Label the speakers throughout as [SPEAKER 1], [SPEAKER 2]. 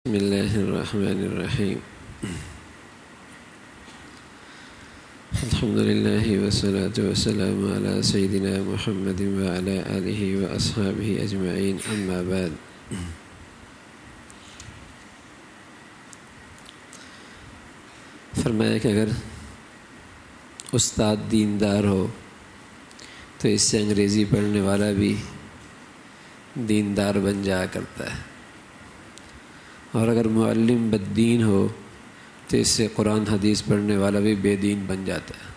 [SPEAKER 1] بسم اللہ الرحمن الرحیم الحمدللہ والصلاة والسلام علی سیدنا محمد وعلی آلہ واصحابہ اجمعین اما بعد۔ فرمایا کہ اگر استاد دیندار ہو تو اس سے انگریزی پڑھنے والا بھی دیندار بن جایا کرتا ہے، اور اگر معلم بددین ہو تو اس سے قرآن حدیث پڑھنے والا بھی بے دین بن جاتا ہے۔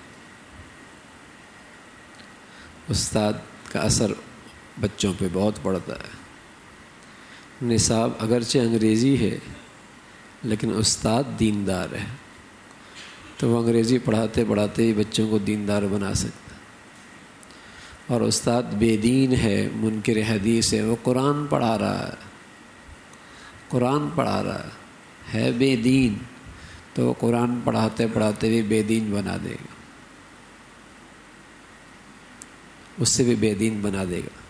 [SPEAKER 1] استاد کا اثر بچوں پہ بہت پڑتا ہے۔ نصاب اگرچہ انگریزی ہے لیکن استاد دیندار ہے تو وہ انگریزی پڑھاتے پڑھاتے ہی بچوں کو دیندار بنا سکتا ہے، اور استاد بے دین ہے، منکر حدیث ہے، وہ قرآن پڑھا رہا ہے، قرآن پڑھا رہا ہے بے دین، تو وہ قرآن پڑھاتے پڑھاتے بھی بے دین بنا دے گا، اس سے بھی بے دین بنا دے گا۔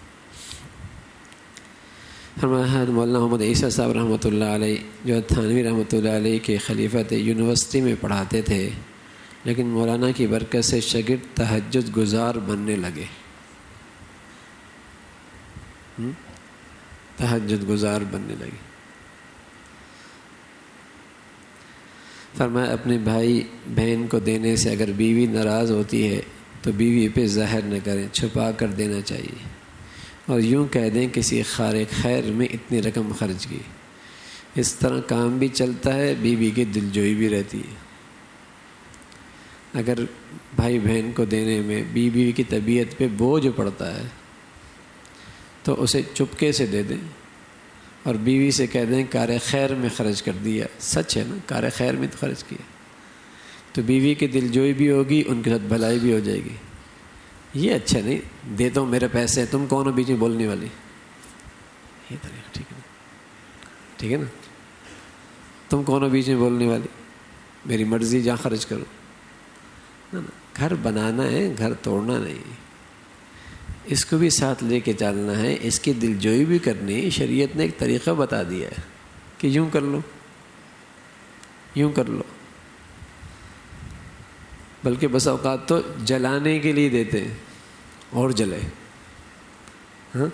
[SPEAKER 1] ہمارے مولانا محمد عیسیٰ صاحب رحمۃ اللہ علیہ جو تھانوی رحمۃ اللہ علیہ کے خلیفہ تھے، یونیورسٹی میں پڑھاتے تھے، لیکن مولانا کی برکت سے شاگرد تہجد گزار بننے لگے، تہجد گزار بننے لگے۔ فرمایا اپنے بھائی بہن کو دینے سے اگر بیوی ناراض ہوتی ہے تو بیوی پہ ظاہر نہ کریں، چھپا کر دینا چاہیے، اور یوں کہہ دیں کسی خارق خیر میں اتنی رقم خرچ کی۔ اس طرح کام بھی چلتا ہے، بیوی کی دلجوئی بھی رہتی ہے۔ اگر بھائی بہن کو دینے میں بیوی کی طبیعت پہ بوجھ پڑتا ہے تو اسے چپکے سے دے دیں، اور بیوی سے کہہ دیں کار خیر میں خرچ کر دیا۔ سچ ہے نا، کار خیر میں تو خرچ کیا، تو بیوی کی دلجوئی بھی ہوگی، ان کے ساتھ بھلائی بھی ہو جائے گی۔ یہ اچھا نہیں دے دو میرے پیسے، تم کون ہو بیچ میں بولنے والی، یہ طریقہ ٹھیک ہے نا، ٹھیک ہے نا، تم کون ہو بیچ میں بولنے والی، میری مرضی جہاں خرچ کرو نا۔ گھر بنانا ہے، گھر توڑنا نہیں، اس کو بھی ساتھ لے کے چلنا ہے، اس کی دلجوئی بھی کرنی۔ شریعت نے ایک طریقہ بتا دیا ہے کہ یوں کر لو، یوں کر لو، بلکہ بس اوقات تو جلانے کے لیے دیتے ہیں اور جلے، ہاں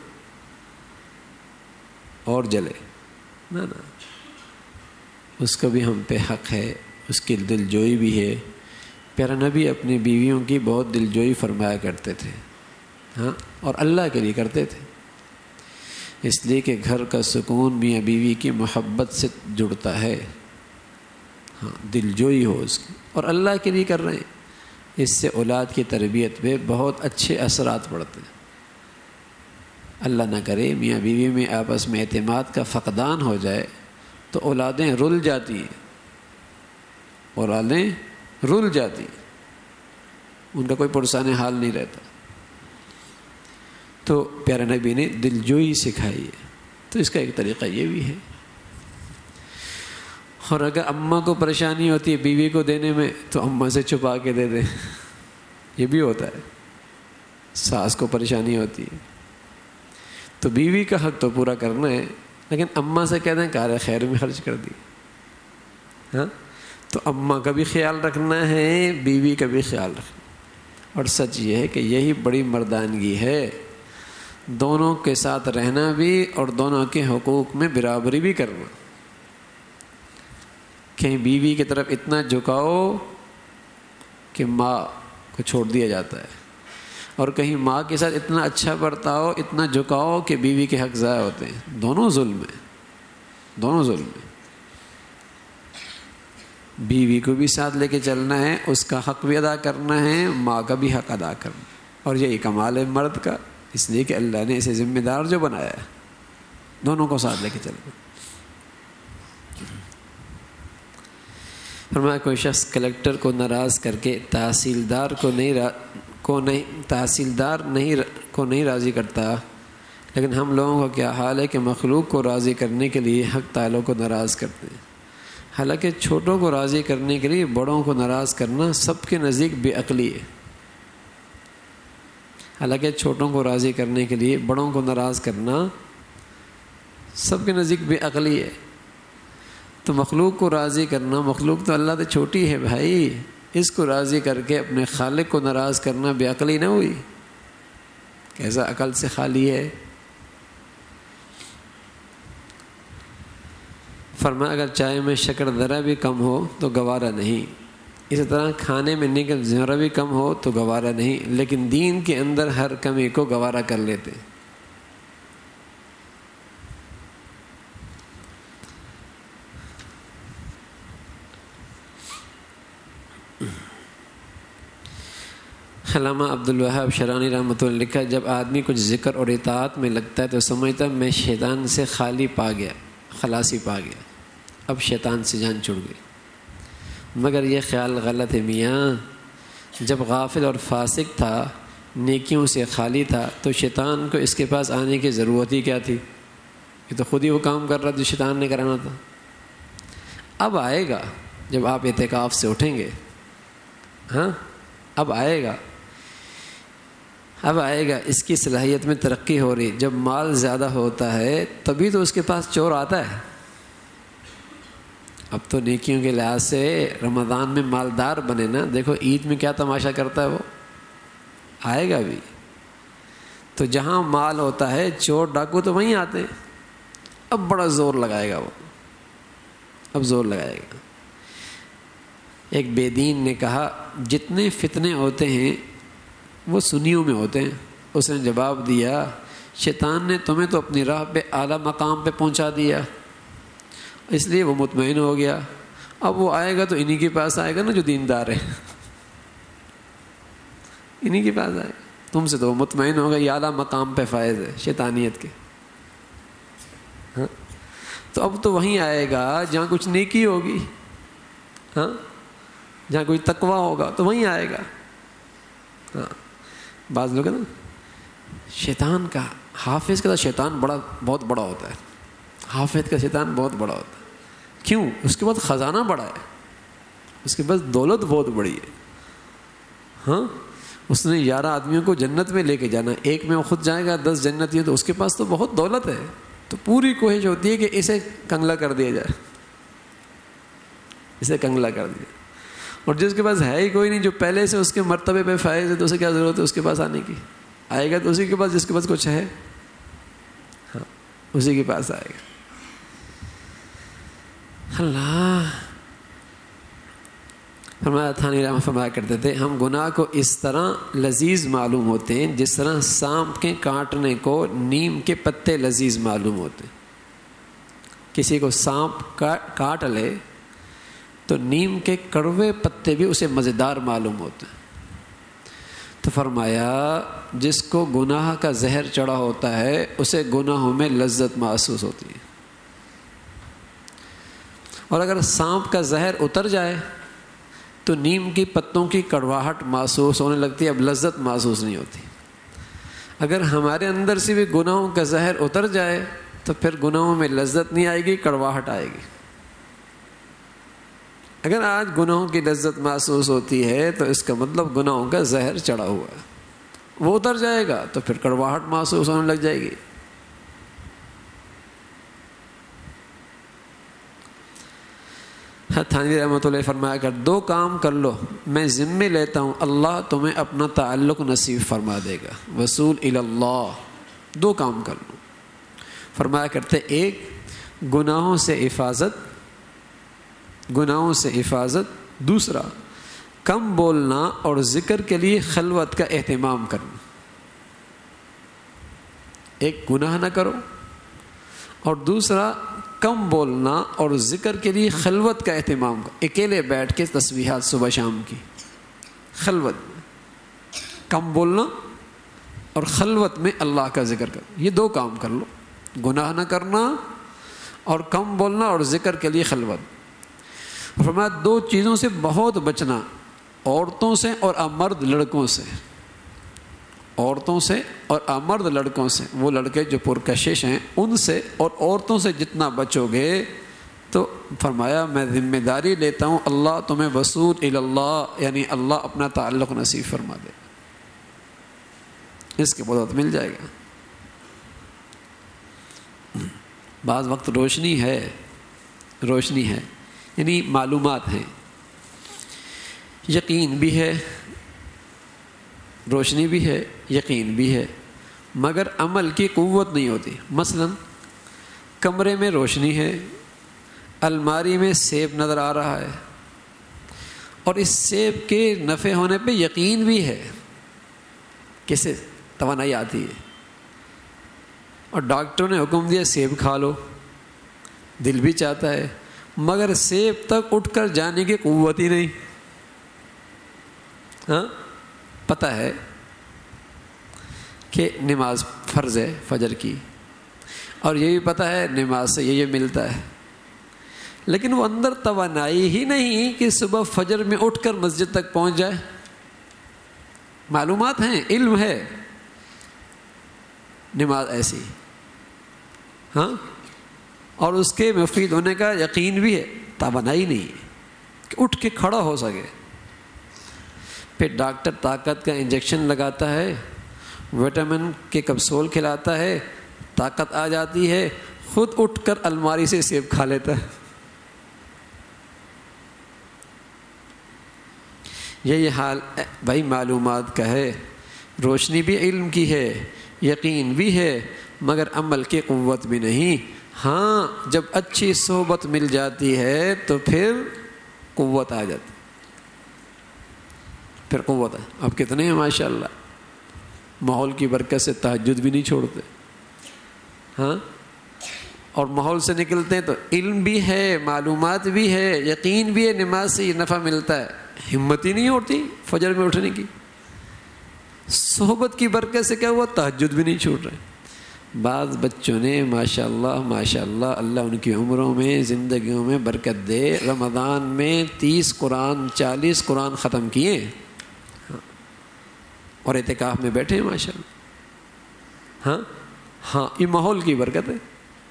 [SPEAKER 1] اور جلے نا، اس کا بھی ہم پہ حق ہے، اس کی دلجوئی بھی ہے۔ پیارا نبی اپنی بیویوں کی بہت دلجوئی فرمایا کرتے تھے، ہاں، اور اللہ کے لیے کرتے تھے، اس لیے کہ گھر کا سکون میاں بیوی کی محبت سے جڑتا ہے، ہاں، دلجوئی ہو اس کی، اور اللہ کے لیے کر رہے ہیں، اس سے اولاد کی تربیت پہ بہت اچھے اثرات پڑتے ہیں۔ اللہ نہ کرے میاں بیوی میں آپس میں اعتماد کا فقدان ہو جائے تو اولادیں رل جاتی ہیں، اولادیں رل جاتی ہیں، ان کا کوئی پرسان حال نہیں رہتا۔ تو پیارے نبی نے دلجوئی سکھائی ہے، تو اس کا ایک طریقہ یہ بھی ہے۔ اور اگر اماں کو پریشانی ہوتی ہے بیوی کو دینے میں تو اماں سے چھپا کے دے دیں، یہ بھی ہوتا ہے۔ ساس کو پریشانی ہوتی ہے تو بیوی کا حق تو پورا کرنا ہے، لیکن اماں سے کہہ دیں کار خیر میں خرچ کر دی، ہاں، تو اماں کا بھی خیال رکھنا ہے، بیوی کا بھی خیال رکھنا۔ اور سچ یہ ہے کہ یہی بڑی مردانگی ہے، دونوں کے ساتھ رہنا بھی اور دونوں کے حقوق میں برابری بھی کرنا۔ کہیں بیوی کی طرف اتنا جھکاؤ کہ ماں کو چھوڑ دیا جاتا ہے، اور کہیں ماں کے ساتھ اتنا اچھا برتاؤ، اتنا جھکاؤ کہ بیوی کے حق ضائع ہوتے ہیں۔ دونوں ظلم ہیں، دونوں ظلم ہیں۔ بیوی کو بھی ساتھ لے کے چلنا ہے، اس کا حق بھی ادا کرنا ہے، ماں کا بھی حق ادا کرنا، اور یہی کمال ہے مرد کا، اس لیے کہ اللہ نے اسے ذمہ دار جو بنایا ہے، دونوں کو ساتھ لے کے چلنا۔ فرمایا کوئی شخص کلیکٹر کو ناراض کر کے تحصیلدار کو نہیں راضی کرتا، لیکن ہم لوگوں کا کیا حال ہے کہ مخلوق کو راضی کرنے کے لیے حق تعالیٰ کو ناراض کرتے ہیں۔ حالانکہ چھوٹوں کو راضی کرنے کے لیے بڑوں کو ناراض کرنا سب کے نزدیک بے عقلی ہے، حالانکہ چھوٹوں کو راضی کرنے کے لیے بڑوں کو ناراض کرنا سب کے نزدیک بے عقلی ہے۔ تو مخلوق کو راضی کرنا، مخلوق تو اللہ سے چھوٹی ہے بھائی، اس کو راضی کر کے اپنے خالق کو ناراض کرنا بے عقلی نہ ہوئی؟ کیسا عقل سے خالی ہے؟ فرمایا اگر چائے میں شکر ذرا بھی کم ہو تو گوارا نہیں، اسی طرح کھانے میں نگل ذرا بھی کم ہو تو گوارا نہیں، لیکن دین کے اندر ہر کمی کو گوارا کر لیتے۔ علامہ عبدالوہاب شرانی رحمۃ اللہ لکھا، جب آدمی کچھ ذکر اور اطاعت میں لگتا ہے تو سمجھتا میں شیطان سے خالی پا گیا، خلاصی پا گیا، اب شیطان سے جان چھڑ گئی۔ مگر یہ خیال غلط ہے میاں، جب غافل اور فاسق تھا، نیکیوں سے خالی تھا، تو شیطان کو اس کے پاس آنے کی ضرورت ہی کیا تھی؟ یہ تو خود ہی وہ کام کر رہا جو شیطان نے کرانا تھا۔ اب آئے گا جب آپ اعتکاف سے اٹھیں گے، ہاں اب آئے گا، اب آئے گا، اس کی صلاحیت میں ترقی ہو رہی۔ جب مال زیادہ ہوتا ہے تبھی تو اس کے پاس چور آتا ہے۔ اب تو نیکیوں کے لحاظ سے رمضان میں مالدار بنے نا، دیکھو عید میں کیا تماشا کرتا ہے وہ، آئے گا بھی۔ تو جہاں مال ہوتا ہے چور ڈاکو تو وہیں آتے ہیں، اب بڑا زور لگائے گا وہ، اب زور لگائے گا۔ ایک بے دین نے کہا جتنے فتنے ہوتے ہیں وہ سنیوں میں ہوتے ہیں۔ اس نے جواب دیا شیطان نے تمہیں تو اپنی راہ پہ اعلیٰ مقام پہ پہنچا دیا، اس لیے وہ مطمئن ہو گیا۔ اب وہ آئے گا تو انہی کے پاس آئے گا نا جو دیندار ہے، انہی کے پاس آئے گا، تم سے تو وہ مطمئن ہوگا، یہ اعلیٰ مقام پہ فائز ہے شیطانیت کے۔ ہاں تو اب تو وہیں آئے گا جہاں کچھ نیکی ہوگی، ہاں جہاں کوئی تقویٰ ہوگا تو وہیں آئے گا۔ ہاں بعض لوگ نا شیطان کا، حافظ کا شیطان بہت بڑا ہوتا ہے، حافظ کا شیطان بہت بڑا ہوتا ہے، کیوں؟ اس کے بعد خزانہ بڑا ہے، اس کے پاس دولت بہت بڑی ہے۔ ہاں اس نے 11 آدمیوں کو جنت میں لے کے جانا، ایک میں وہ خود جائے گا، 10 جنتی ہیں، تو اس کے پاس تو بہت دولت ہے، تو پوری کوشش ہوتی ہے کہ اسے کنگلا کر دیا جائے، اسے کنگلا کر دیا۔ اور جس کے پاس ہے ہی کوئی نہیں، جو پہلے سے اس کے مرتبے پہ فائز ہے، تو اسے کیا ضرورت ہے اس کے پاس آنے کی؟ آئے گا تو اسی کے پاس جس کے پاس کچھ ہے، ہاں اسی کے پاس آئے گا۔ اللہ فرمایا، تھانی رحمہ فرمایا کرتے تھے ہم گناہ کو اس طرح لذیذ معلوم ہوتے ہیں جس طرح سانپ کے کاٹنے کو نیم کے پتے لذیذ معلوم ہوتے ہیں۔ کسی کو سانپ کاٹ لے تو نیم کے کڑوے پتے بھی اسے مزیدار معلوم ہوتے ہیں۔ تو فرمایا جس کو گناہ کا زہر چڑھا ہوتا ہے اسے گناہوں میں لذت محسوس ہوتی ہے، اور اگر سانپ کا زہر اتر جائے تو نیم کی پتوں کی کڑواہٹ محسوس ہونے لگتی ہے، اب لذت محسوس نہیں ہوتی۔ اگر ہمارے اندر سے بھی گناہوں کا زہر اتر جائے تو پھر گناہوں میں لذت نہیں آئے گی، کڑواہٹ آئے گی۔ اگر آج گناہوں کی لذت محسوس ہوتی ہے تو اس کا مطلب گناہوں کا زہر چڑھا ہوا ہے، وہ اتر جائے گا تو پھر کڑواہٹ محسوس ہونے لگ جائے گی۔ تھانوی رحمۃ اللہ فرمایا کر 2 کام کر لو، میں ذمہ لیتا ہوں اللہ تمہیں اپنا تعلق نصیب فرما دے گا، وصول الی اللہ۔ 2 کام کر لو، فرمایا کرتے 1 گناہوں سے حفاظت، گناہوں سے حفاظت، 2 کم بولنا اور ذکر کے لیے خلوت کا اہتمام کرنا۔ 1 گناہ نہ کرو، اور 2 کم بولنا اور ذکر کے لیے خلوت کا اہتمام کرو، اکیلے بیٹھ کے تسبیحات صبح شام کی، خلوت میں کم بولنا اور خلوت میں اللہ کا ذکر کرو، یہ 2 کام کر لو، گناہ نہ کرنا اور کم بولنا اور ذکر کے لیے خلوت۔ فرمایا 2 چیزوں سے بہت بچنا، عورتوں سے اور امرد لڑکوں سے، عورتوں سے اور امرد لڑکوں سے، وہ لڑکے جو پرکشش ہیں ان سے، اور عورتوں سے جتنا بچو گے تو فرمایا میں ذمہ داری لیتا ہوں اللہ تمہیں وصول الی اللہ، یعنی اللہ اپنا تعلق نصیب فرما دے، اس کے بدولت مل جائے گا۔ بعض وقت روشنی ہے روشنی ہے، یعنی معلومات ہیں، یقین بھی ہے، روشنی بھی ہے، یقین بھی ہے، مگر عمل کی قوت نہیں ہوتی۔ مثلا کمرے میں روشنی ہے، الماری میں سیب نظر آ رہا ہے، اور اس سیب کے نفع ہونے پہ یقین بھی ہے، کیسے توانائی آتی ہے، اور ڈاکٹر نے حکم دیا سیب کھا لو، دل بھی چاہتا ہے، مگر سیب تک اٹھ کر جانے کی قوت ہی نہیں۔ ہاں پتہ ہے کہ نماز فرض ہے فجر کی، اور یہ بھی پتہ ہے نماز سے یہ ملتا ہے، لیکن وہ اندر توانائی ہی نہیں کہ صبح فجر میں اٹھ کر مسجد تک پہنچ جائے۔ معلومات ہیں، علم ہے، نماز ایسی، ہاں، اور اس کے مفید ہونے کا یقین بھی ہے، توانائی نہیں ہے کہ اٹھ کے کھڑا ہو سکے۔ پھر ڈاکٹر طاقت کا انجیکشن لگاتا ہے، وٹامن کے کپسول کھلاتا ہے، طاقت آ جاتی ہے، خود اٹھ کر الماری سے سیب کھا لیتا ہے۔ یہی حال بھائی معلومات کا ہے، روشنی بھی علم کی ہے، یقین بھی ہے، مگر عمل کی قوت بھی نہیں۔ ہاں جب اچھی صحبت مل جاتی ہے تو پھر قوت آ جاتی، پھر قوت ہے۔ اب کتنے ہیں ماشاءاللہ ماحول کی برکت سے تہجد بھی نہیں چھوڑتے، ہاں، اور ماحول سے نکلتے ہیں تو علم بھی ہے، معلومات بھی ہے، یقین بھی ہے، نماز سے یہ نفع ملتا ہے، ہمت ہی نہیں ہوتی فجر میں اٹھنے کی۔ صحبت کی برکت سے کیا ہوا، تہجد بھی نہیں چھوٹ رہے۔ بعض بچوں نے ماشاءاللہ اللہ ان کی عمروں میں زندگیوں میں برکت دے، رمضان میں 30 قرآن 40 قرآن ختم کیے اور اعتکاف میں بیٹھے ہیں ماشاءاللہ۔ ہاں یہ ماحول کی برکت ہے،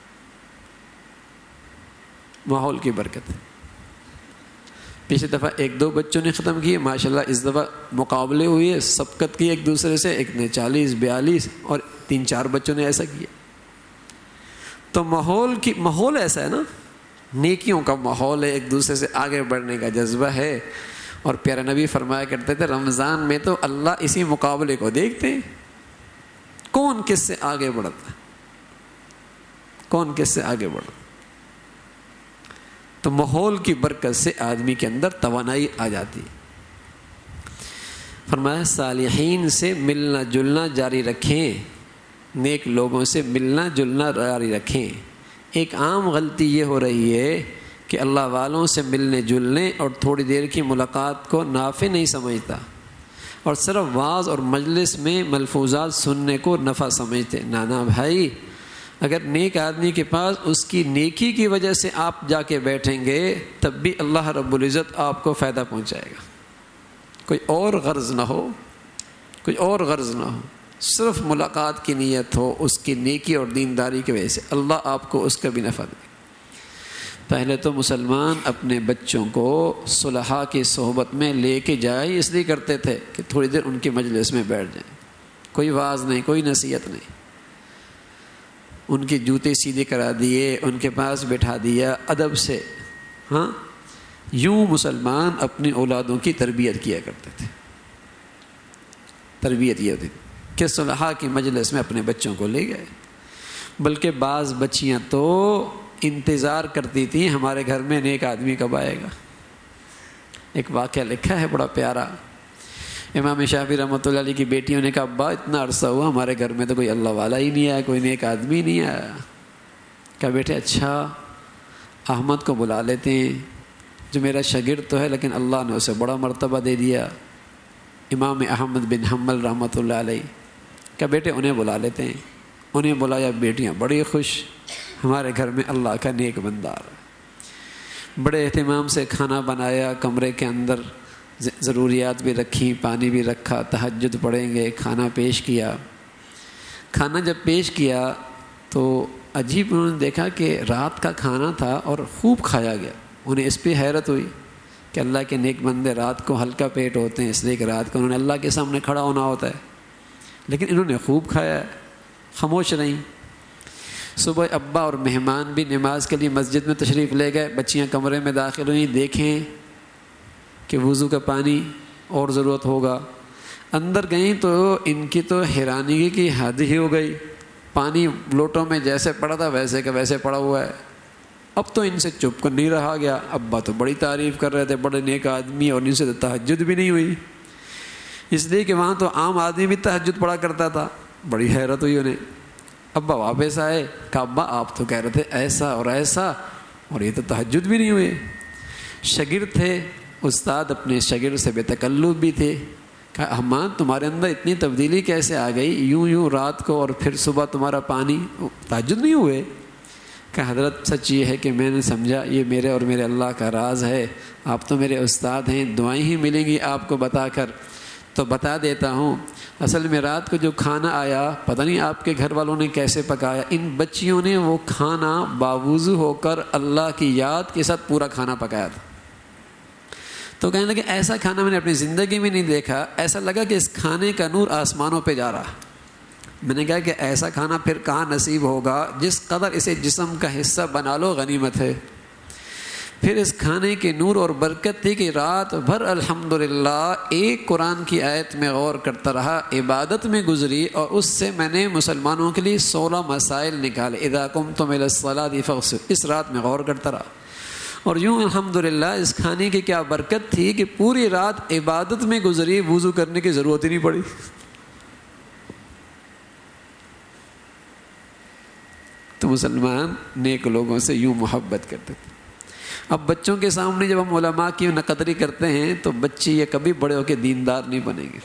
[SPEAKER 1] ماحول کی برکت ہے۔ پچھلی دفعہ 1-2 بچوں نے ختم کیے ماشاءاللہ، اس دفعہ مقابلے ہوئے، سبقت کی ایک دوسرے سے، ایک نے 40-42 اور 3-4 بچوں نے ایسا کیا۔ تو ماحول ایسا ہے نا، نیکیوں کا ماحول ہے، ایک دوسرے سے آگے بڑھنے کا جذبہ ہے۔ اور پیارے نبی فرمایا کرتے تھے رمضان میں تو اللہ اسی مقابلے کو دیکھتے ہیں، کون کس سے آگے بڑھتا ہے، کون کس سے آگے بڑھتا۔ تو ماحول کی برکت سے آدمی کے اندر توانائی آ جاتی۔ فرمایا صالحین سے ملنا جلنا جاری رکھیں، نیک لوگوں سے ملنا جلنا جاری رکھیں۔ ایک عام غلطی یہ ہو رہی ہے کہ اللہ والوں سے ملنے جلنے اور تھوڑی دیر کی ملاقات کو نافع نہیں سمجھتا، اور صرف واعظ اور مجلس میں ملفوظات سننے کو نفع سمجھتے۔ نانا بھائی، اگر نیک آدمی کے پاس اس کی نیکی کی وجہ سے آپ جا کے بیٹھیں گے تب بھی اللہ رب العزت آپ کو فائدہ پہنچائے گا، کوئی اور غرض نہ ہو، کوئی اور غرض نہ ہو، صرف ملاقات کی نیت ہو، اس کی نیکی اور دینداری کی وجہ سے اللہ آپ کو اس کا بھی نفع دے۔ پہلے تو مسلمان اپنے بچوں کو صلحاء کی صحبت میں لے کے جائے اس لیے کرتے تھے کہ تھوڑی دیر ان کی مجلس میں بیٹھ جائیں، کوئی واعظ نہیں، کوئی نصیحت نہیں، ان کے جوتے سیدھے کرا دیے، ان کے پاس بٹھا دیا ادب سے۔ ہاں یوں مسلمان اپنی اولادوں کی تربیت کیا کرتے تھے۔ تربیت یہ ہوتی کہ صلحاء کی مجلس میں اپنے بچوں کو لے گئے، بلکہ بعض بچیاں تو انتظار کرتی تھیں ہمارے گھر میں نیک آدمی کب آئے گا۔ ایک واقعہ لکھا ہے بڑا پیارا، امام شافعی رحمۃ اللہ علیہ کی بیٹیوں نے کہا ابا اتنا عرصہ ہوا ہمارے گھر میں تو کوئی اللہ والا ہی نہیں آیا، کوئی نیک آدمی نہیں آیا۔ کہا بیٹے اچھا احمد کو بلا لیتے ہیں، جو میرا شاگرد تو ہے لیکن اللہ نے اسے بڑا مرتبہ دے دیا، امام احمد بن حنبل رحمۃ اللہ علیہ۔ کہا بیٹے انہیں بلا لیتے ہیں۔ انہیں بلایا، بیٹیاں بڑی خوش، ہمارے گھر میں اللہ کا نیک بندہ آ رہا ہے۔ بڑے اہتمام سے کھانا بنایا، کمرے کے اندر ضروریات بھی رکھی، پانی بھی رکھا، تہجد پڑھیں گے، کھانا پیش کیا۔ کھانا جب پیش کیا تو عجیب انہوں نے دیکھا کہ رات کا کھانا تھا اور خوب کھایا گیا۔ انہیں اس پہ حیرت ہوئی کہ اللہ کے نیک بندے رات کو ہلکا پیٹ ہوتے ہیں، اس لیے کہ رات کو انہوں نے اللہ کے سامنے کھڑا ہونا ہوتا ہے، لیکن انہوں نے خوب کھایا ہے، خاموش رہیں۔ صبح ابا اور مہمان بھی نماز کے لیے مسجد میں تشریف لے گئے، بچیاں کمرے میں داخل ہوئیں، دیکھیں کہ وضو کا پانی اور ضرورت ہوگا، اندر گئیں تو ان کی تو حیرانگی کی حد ہی ہو گئی، پانی لوٹوں میں جیسے پڑا تھا ویسے کا ویسے پڑا ہوا ہے۔ اب تو ان سے چپ کر نہیں رہا گیا، ابا تو بڑی تعریف کر رہے تھے، بڑے نیک آدمی، اور ان سے تو تہجد بھی نہیں ہوئی، اس لیے کہ وہاں تو عام آدمی بھی تہجد پڑھا کرتا تھا۔ بڑی حیرت ہوئی انہیں۔ ابا واپس آئے، کہا ابا آپ تو کہہ رہے تھے ایسا اور ایسا، اور یہ تو تہجد بھی نہیں ہوئے۔ شاگرد تھے، استاد اپنے شاگرد سے بے تکلف بھی تھے، کہا احمد تمہارے اندر اتنی تبدیلی کیسے آ گئی، یوں رات کو اور پھر صبح تمہارا پانی، تہجد نہیں ہوئے؟ کہ حضرت سچ یہ ہے کہ میں نے سمجھا یہ میرے اور میرے اللہ کا راز ہے، آپ تو میرے استاد ہیں، دعائیں ہی ملیں گی آپ کو بتا کر، تو بتا دیتا ہوں۔ اصل میں رات کو جو کھانا آیا پتہ نہیں آپ کے گھر والوں نے کیسے پکایا، ان بچیوں نے وہ کھانا باوضو ہو کر اللہ کی یاد کے ساتھ پورا کھانا پکایا تھا۔ تو کہنے لگے ایسا کھانا میں نے اپنی زندگی میں نہیں دیکھا، ایسا لگا کہ اس کھانے کا نور آسمانوں پہ جا رہا۔ میں نے کہا کہ ایسا کھانا پھر کہاں نصیب ہوگا، جس قدر اسے جسم کا حصہ بنا لو غنیمت ہے۔ پھر اس کھانے کے نور اور برکت تھی کہ رات بھر الحمدللہ ایک قرآن کی آیت میں غور کرتا رہا، عبادت میں گزری، اور اس سے میں نے مسلمانوں کے لیے 16 مسائل نکالے، اذا قمتم الی الصلاۃ فاغسلوا، اس رات میں غور کرتا رہا۔ اور یوں الحمدللہ اس کھانے کی کیا برکت تھی کہ پوری رات عبادت میں گزری، وضو کرنے کی ضرورت ہی نہیں پڑی۔ تو مسلمان نیک لوگوں سے یوں محبت کرتے تھے۔ اب بچوں کے سامنے جب ہم علماء کی نقدری کرتے ہیں تو بچے یہ کبھی بڑے ہو کے دیندار نہیں بنیں گے۔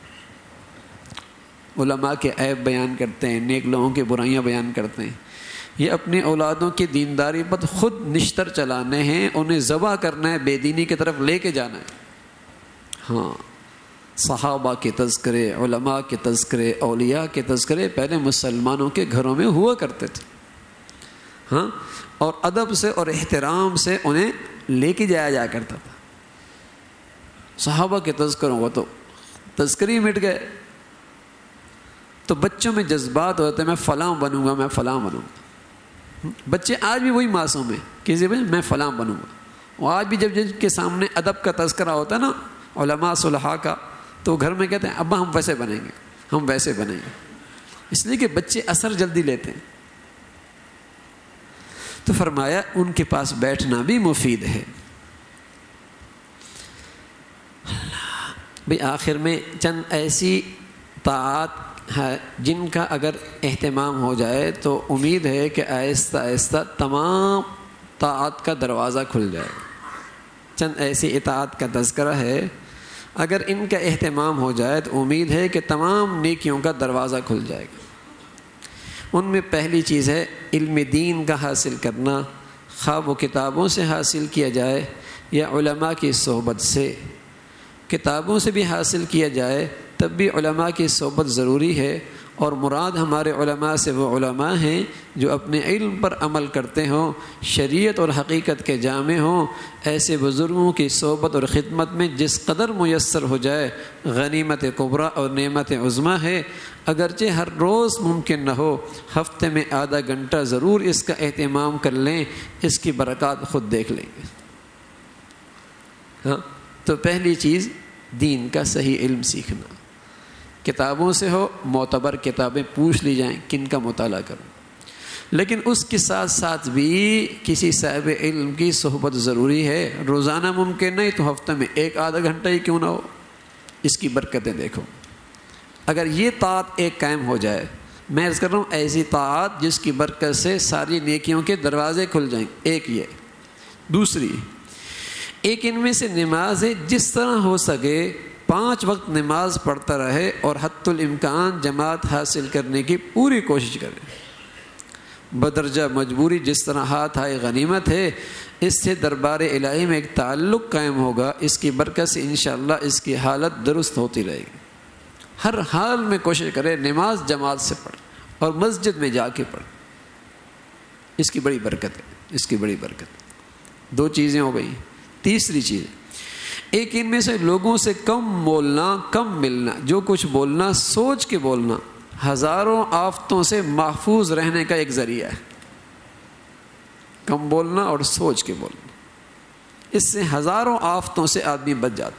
[SPEAKER 1] علماء کے عیب بیان کرتے ہیں، نیک لوگوں کی برائیاں بیان کرتے ہیں، یہ اپنے اولادوں کی دینداری پر خود نشتر چلانے ہیں، انہیں ذبح کرنا ہے، بے دینی کی طرف لے کے جانا ہے۔ ہاں، صحابہ کے تذکرے، علماء کے تذکرے، اولیاء کے تذکرے پہلے مسلمانوں کے گھروں میں ہوا کرتے تھے، ہاں، اور ادب سے اور احترام سے انہیں لے کے جایا کرتا تھا۔ صحابہ کے تذکروں کو تو تذکری مٹ گئے، تو بچوں میں جذبات ہوتے ہیں، میں فلاں بنوں گا، میں فلاں بنوں گا۔ بچے آج بھی وہی معصوم ہیں، کسی بھی میں فلاں بنوں گا، اور آج بھی جب جن کے سامنے ادب کا تذکرہ ہوتا ہے نا علماء صلحاء کا، تو گھر میں کہتے ہیں ابا ہم ویسے بنیں گے، ہم ویسے بنیں گے، اس لیے کہ بچے اثر جلدی لیتے ہیں۔ تو فرمایا ان کے پاس بیٹھنا بھی مفید ہے۔ بھئی آخر میں چند ایسی طاعات ہے جن کا اگر اہتمام ہو جائے تو امید ہے کہ آہستہ آہستہ تمام طاعات کا دروازہ کھل جائے۔ چند ایسی اطاعت کا تذکرہ ہے، اگر ان کا اہتمام ہو جائے تو امید ہے کہ تمام نیکیوں کا دروازہ کھل جائے گا۔ ان میں پہلی چیز ہے علم دین کا حاصل کرنا، خواہ وہ کتابوں سے حاصل کیا جائے یا علماء کی صحبت سے۔ کتابوں سے بھی حاصل کیا جائے تب بھی علماء کی صحبت ضروری ہے، اور مراد ہمارے علماء سے وہ علماء ہیں جو اپنے علم پر عمل کرتے ہوں، شریعت اور حقیقت کے جامع ہوں۔ ایسے بزرگوں کی صحبت اور خدمت میں جس قدر میسر ہو جائے غنیمت کبریٰ اور نعمت عظمیٰ ہے۔ اگرچہ ہر روز ممکن نہ ہو، ہفتے میں آدھا گھنٹہ ضرور اس کا اہتمام کر لیں، اس کی برکات خود دیکھ لیں گے۔ ہاں، تو پہلی چیز دین کا صحیح علم سیکھنا، کتابوں سے ہو، معتبر کتابیں پوچھ لی جائیں کن کا مطالعہ کروں، لیکن اس کے ساتھ ساتھ بھی کسی صاحب علم کی صحبت ضروری ہے۔ روزانہ ممکن نہیں تو ہفتہ میں ایک آدھا گھنٹہ ہی کیوں نہ ہو، اس کی برکتیں دیکھو۔ اگر یہ طاعت ایک قائم ہو جائے، میں عرض کر رہا ہوں ایسی طاعت جس کی برکت سے ساری نیکیوں کے دروازے کھل جائیں، ایک یہ۔ دوسری، ایک ان میں سے نماز ہے، جس طرح ہو سکے 5 وقت نماز پڑھتا رہے اور حتی الامکان جماعت حاصل کرنے کی پوری کوشش کرے۔ بدرجہ مجبوری جس طرح ہاتھ آئے غنیمت ہے، اس سے دربار الہی میں ایک تعلق قائم ہوگا، اس کی برکت سے انشاءاللہ اس کی حالت درست ہوتی رہے گی۔ ہر حال میں کوشش کرے نماز جماعت سے پڑھ اور مسجد میں جا کے پڑھ، اس کی بڑی برکت ہے، اس کی بڑی برکت۔ 2 چیزیں ہو گئی۔ تیسری چیز، ایک ان میں سے لوگوں سے کم بولنا، کم ملنا، جو کچھ بولنا سوچ کے بولنا، ہزاروں آفتوں سے محفوظ رہنے کا ایک ذریعہ ہے۔ کم بولنا اور سوچ کے بولنا، اس سے ہزاروں آفتوں سے آدمی بچ جاتا۔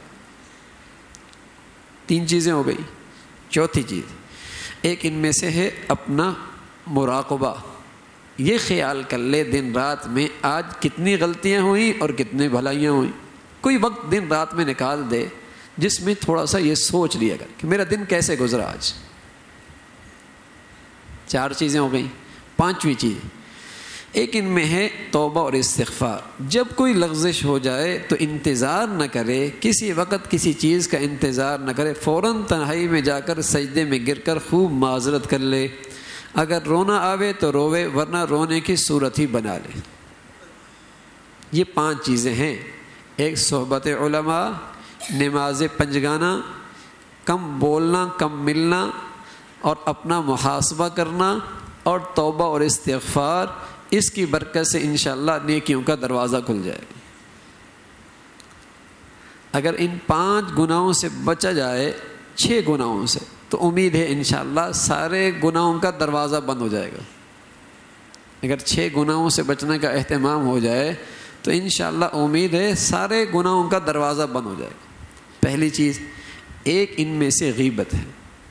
[SPEAKER 1] 3 چیزیں ہو گئی۔ چوتھی چیز، ایک ان میں سے ہے اپنا مراقبہ، یہ خیال کر لے دن رات میں آج کتنی غلطیاں ہوئیں اور کتنی بھلائیاں ہوئیں۔ کوئی وقت دن رات میں نکال دے جس میں تھوڑا سا یہ سوچ لیا کر کہ میرا دن کیسے گزرا آج۔ 4 چیزیں ہو گئیں۔ 5ویں چیز، ایک ان میں ہے توبہ اور استغفار۔ جب کوئی لغزش ہو جائے تو انتظار نہ کرے، کسی وقت کسی چیز کا انتظار نہ کرے، فوراً تنہائی میں جا کر سجدے میں گر کر خوب معذرت کر لے۔ اگر رونا آوے تو روے، ورنہ رونے کی صورت ہی بنا لے۔ یہ 5 چیزیں ہیں۔ ایک صحبت علماء، نماز پنجگانہ، کم بولنا، کم ملنا اور اپنا محاسبہ کرنا، اور توبہ اور استغفار، اس کی برکت سے انشاءاللہ نیکیوں کا دروازہ کھل جائے۔ اگر ان 5 گناہوں سے بچا جائے، 6 گناہوں سے، تو امید ہے انشاءاللہ سارے گناہوں کا دروازہ بند ہو جائے گا۔ اگر 6 گناہوں سے بچنے کا اہتمام ہو جائے تو انشاءاللہ امید ہے سارے گناہوں کا دروازہ بند ہو جائے گا۔ پہلی چیز، ایک ان میں سے غیبت ہے۔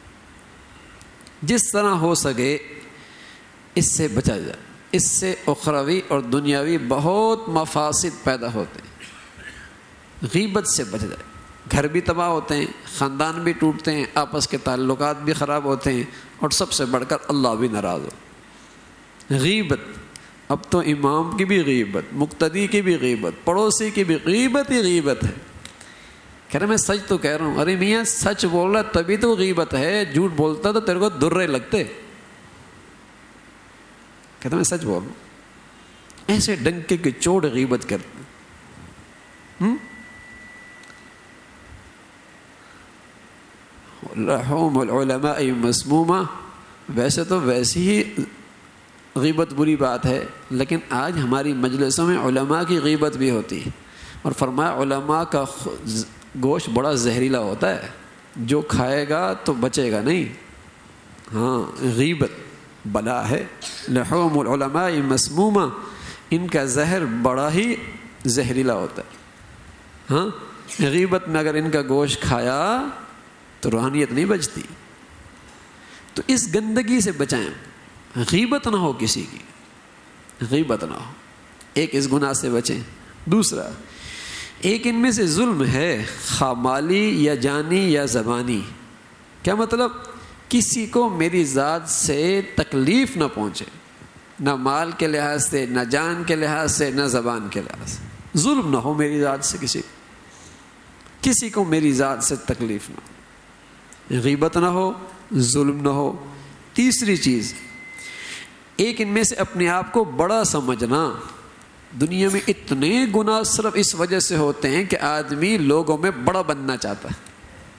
[SPEAKER 1] جس طرح ہو سکے اس سے بچا جائے، اس سے اخروی اور دنیاوی بہت مفاسد پیدا ہوتے ہیں۔ غیبت سے بچ جائے، گھر بھی تباہ ہوتے ہیں، خاندان بھی ٹوٹتے ہیں، آپس کے تعلقات بھی خراب ہوتے ہیں، اور سب سے بڑھ کر اللہ بھی ناراض ہو۔ غیبت، اب تو امام کی بھی غیبت، مقتدی کی بھی غیبت، پڑوسی کی بھی غیبت ہی غیبت ہے۔ کہہ رہے میں سچ تو کہہ رہا ہوں۔ ارے میاں سچ بول رہا تبھی تو غیبت ہے، جھوٹ بولتا تو تیرے کو درے لگتے۔ کہتا میں سچ بول رہا ہوں، ایسے ڈنکے کے چوٹ غیبت کرتے۔ لحوم العلماء مسمومہ، ویسے تو ویسی ہی غیبت بری بات ہے، لیکن آج ہماری مجلسوں میں علماء کی غیبت بھی ہوتی ہے، اور فرمایا علماء کا گوشت بڑا زہریلا ہوتا ہے، جو کھائے گا تو بچے گا نہیں۔ ہاں، غیبت بلا ہے۔ لحوم العلماء مسمومہ، ان کا زہر بڑا ہی زہریلا ہوتا ہے۔ ہاں، غیبت میں اگر ان کا گوشت کھایا تو روحانیت نہیں بچتی۔ تو اس گندگی سے بچائیں، غیبت نہ ہو کسی کی، غیبت نہ ہو۔ ایک اس گناہ سے بچیں۔ دوسرا، ایک ان میں سے ظلم ہے، خواہ مالی یا جانی یا زبانی۔ کیا مطلب؟ کسی کو میری ذات سے تکلیف نہ پہنچے، نہ مال کے لحاظ سے، نہ جان کے لحاظ سے، نہ زبان کے لحاظ سے۔ ظلم نہ ہو میری ذات سے، کسی کو میری ذات سے تکلیف نہ ہو، غیبت نہ ہو، ظلم نہ ہو۔ تیسری چیز، ایک ان میں سے اپنے آپ کو بڑا سمجھنا۔ دنیا میں اتنے گناہ صرف اس وجہ سے ہوتے ہیں کہ آدمی لوگوں میں بڑا بننا چاہتا ہے،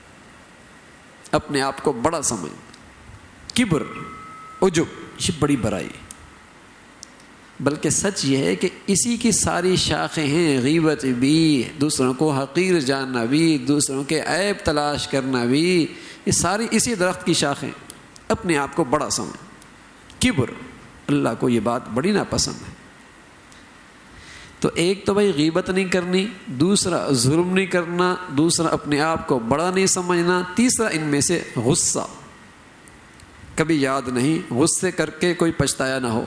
[SPEAKER 1] اپنے آپ کو بڑا سمجھ، کبر، عجب، یہ بڑی برائی۔ بلکہ سچ یہ ہے کہ اسی کی ساری شاخیں ہیں، غیبت بھی، دوسروں کو حقیر جاننا بھی، دوسروں کے عیب تلاش کرنا بھی، یہ ساری اسی درخت کی شاخیں۔ اپنے آپ کو بڑا سمجھ، کبر، اللہ کو یہ بات بڑی ناپسند ہے۔ تو ایک تو بھائی غیبت نہیں کرنی، دوسرا ظلم نہیں کرنا، دوسرا اپنے آپ کو بڑا نہیں سمجھنا، تیسرا ان میں سے غصہ، کبھی یاد نہیں، غصے کر کے کوئی پچھتایا نہ ہو۔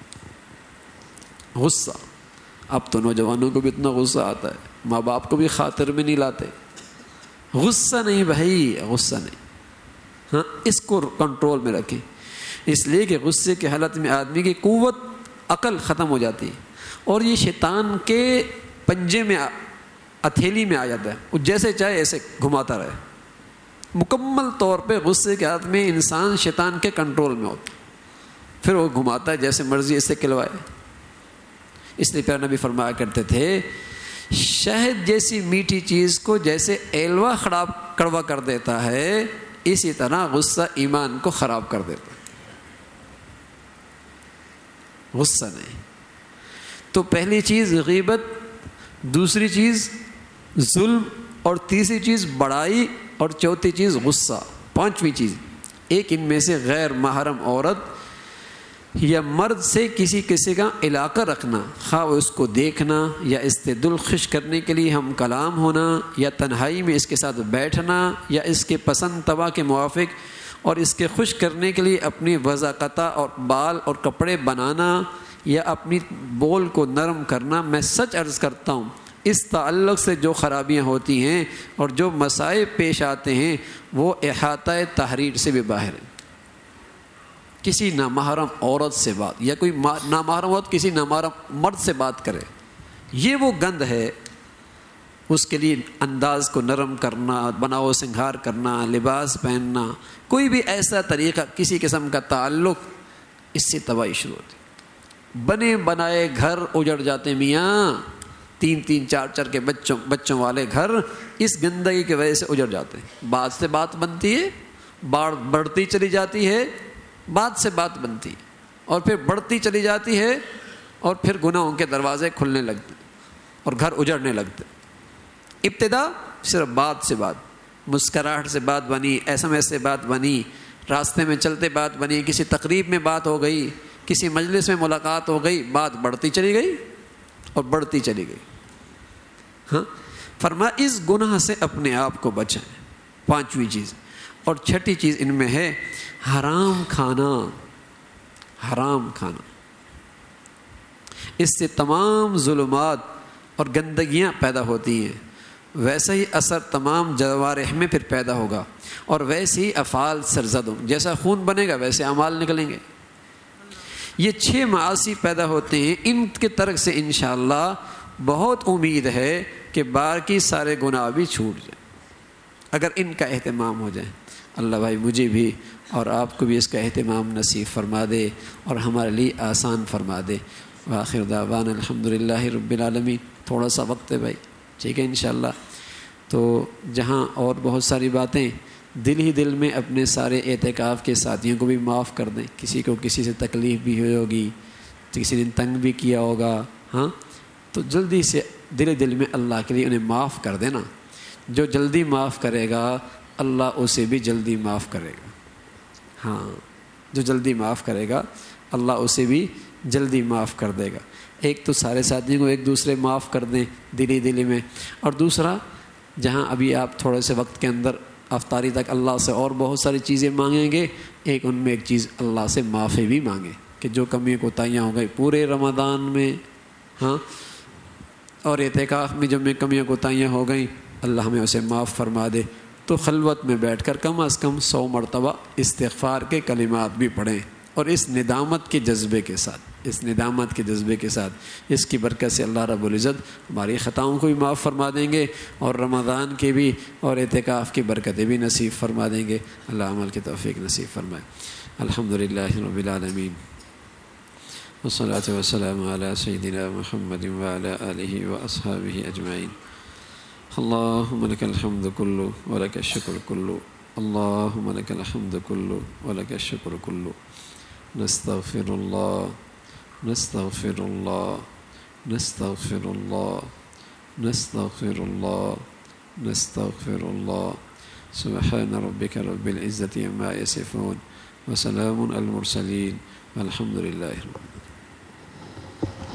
[SPEAKER 1] غصہ، اب تو نوجوانوں کو بھی اتنا غصہ آتا ہے، ماں باپ کو بھی خاطر میں نہیں لاتے۔ غصہ نہیں بھائی، غصہ نہیں۔ ہاں، اس کو کنٹرول میں رکھیں، اس لیے کہ غصے کی حالت میں آدمی کی قوت، عقل ختم ہو جاتی ہے، اور یہ شیطان کے پنجے میں، ہتھیلی میں آ جاتا ہے، وہ جیسے چاہے ایسے گھماتا رہے۔ مکمل طور پہ غصے کے حالت میں انسان شیطان کے کنٹرول میں ہوتا، پھر وہ گھماتا ہے جیسے مرضی ایسے کھلوائے۔ اس لیے پیارے نبی فرمایا کرتے تھے، شہد جیسی میٹھی چیز کو جیسے ایلوا کڑوا کر دیتا ہے، اسی طرح غصہ ایمان کو خراب کر دیتا ہے۔ غصہ نہیں۔ تو پہلی چیز غیبت، دوسری چیز ظلم، اور تیسری چیز بڑائی، اور چوتھی چیز غصہ۔ 5ویں چیز، ایک ان میں سے غیر محرم عورت یا مرد سے کسی کا علاقہ رکھنا، خواہ اس کو دیکھنا یا اس سے دل خوش کرنے کے لیے ہم کلام ہونا، یا تنہائی میں اس کے ساتھ بیٹھنا، یا اس کے پسند طبع کے موافق اور اس کے خوش کرنے کے لیے اپنی وضاقتہ اور بال اور کپڑے بنانا یا اپنی بول کو نرم کرنا، میں سچ عرض کرتا ہوں اس تعلق سے جو خرابیاں ہوتی ہیں اور جو مصائب پیش آتے ہیں وہ احاطہ تحریر سے بھی باہر ہیں۔ کسی نامحرم عورت سے بات، یا کوئی نامحرم عورت کسی نامحرم مرد سے بات کرے، یہ وہ گند ہے۔ اس کے لیے انداز کو نرم کرنا، بناؤ سنگھار کرنا، لباس پہننا، کوئی بھی ایسا طریقہ، کسی قسم کا تعلق، اس سے تباہی شروع ہوتی۔ بنے بنائے گھر اجڑ جاتے میاں، 3 4 کے بچوں والے گھر اس گندگی کی وجہ سے اجڑ جاتے ہیں۔ بات سے بات بنتی ہے، بڑھتی چلی جاتی ہے، بات سے بات بنتی ہے، اور پھر بڑھتی چلی جاتی ہے، اور پھر گناہوں کے دروازے کھلنے لگتے اور گھر اجڑنے لگتے۔ ابتدا صرف بات سے بات، مسکراہٹ سے بات بنی، SMS سے بات بنی، راستے میں چلتے بات بنی، کسی تقریب میں بات ہو گئی، کسی مجلس میں ملاقات ہو گئی، بات بڑھتی چلی گئی اور بڑھتی چلی گئی۔ ہاں، فرمایا اس گناہ سے اپنے آپ کو بچائیں۔ 5ویں چیز اور 6ٹھی چیز ان میں ہے حرام کھانا۔ حرام کھانا، اس سے تمام ظلمات اور گندگیاں پیدا ہوتی ہیں، ویسا ہی اثر تمام جوارح میں پھر پیدا ہوگا، اور ویسے ہی افعال سرزد ہوں، جیسا خون بنے گا ویسے اعمال نکلیں گے۔ یہ 6 معاصی پیدا ہوتے ہیں، ان کے ترک سے انشاءاللہ بہت امید ہے کہ باقی سارے گناہ بھی چھوٹ جائیں اگر ان کا اہتمام ہو جائے۔ اللہ بھائی مجھے بھی اور آپ کو بھی اس کا اہتمام نصیب فرما دے اور ہمارے لیے آسان فرما دے۔ وآخر دعوانا الحمدللہ رب العالمین۔ تھوڑا سا وقت ہے بھائی، ٹھیک ہے انشاءاللہ۔ تو جہاں اور بہت ساری باتیں، دل ہی دل میں اپنے سارے اعتکاف کے ساتھیوں کو بھی معاف کر دیں۔ کسی کو کسی سے تکلیف بھی ہوئی ہوگی، کسی نے تنگ بھی کیا ہوگا، ہاں تو جلدی سے دل میں اللہ کے لیے انہیں معاف کر دینا۔ جو جلدی معاف کرے گا اللہ اسے بھی جلدی معاف کرے گا۔ ہاں، جو جلدی معاف کرے گا اللہ اسے بھی جلدی معاف کر دے گا۔ ایک تو سارے ساتھیوں کو ایک دوسرے معاف کر دیں دلی میں، اور دوسرا جہاں ابھی آپ تھوڑے سے وقت کے اندر افطاری تک اللہ سے اور بہت ساری چیزیں مانگیں گے، ایک ان میں ایک چیز اللہ سے معافی بھی مانگیں کہ جو کمیاں کوتاہیاں ہو گئی پورے رمضان میں، ہاں اور اعتکاف میں جو میں کمیاں کوتاہیاں ہو گئیں اللہ ہمیں اسے معاف فرما دے۔ تو خلوت میں بیٹھ کر کم از کم 100 مرتبہ استغفار کے کلمات بھی پڑھیں، اور اس ندامت کے جذبے کے ساتھ، اس کی برکت سے اللہ رب العزت ہماری خطاؤں کو بھی معاف فرما دیں گے، اور رمضان کے بھی اور اعتکاف کی برکتیں بھی نصیب فرما دیں گے۔ اللہ عمل کی توفیق نصیب فرمائے۔ الحمدللہ رب العالمین، والصلاة والسلام علی سیدنا محمد وعلی آلہ واصحابہ اجمعین۔ اللہم لک الحمد کلہ ولک الشکر کلہ، اللہم لک الحمد کلہ ولک الشکر کلہ۔ نستغفر اللہ نستغفر اللہ نستغفر اللہ نستغفر اللہ نستغفر اللہ۔ سبحان ربک رب العزة عما یصفون وسلام علی المرسلین والحمد للہ رب العالمین۔